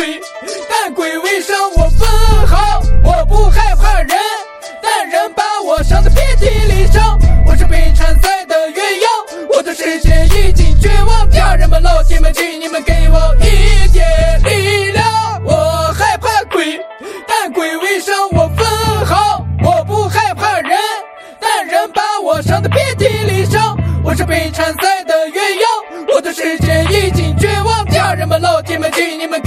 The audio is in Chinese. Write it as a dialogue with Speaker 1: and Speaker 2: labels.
Speaker 1: 鬼，但鬼围上我分毫，我不害怕人，但人把我伤得遍体鳞伤。我是被缠赛的鸳鸯，我的世界已经绝望。家人们老铁们，请你们给我一点力量。我害怕鬼，但鬼围上我分毫，我不害怕人，但人把我伤得遍体鳞伤。我是被缠赛的鸳鸯，我的世界已经绝望。家人们老铁们，请你们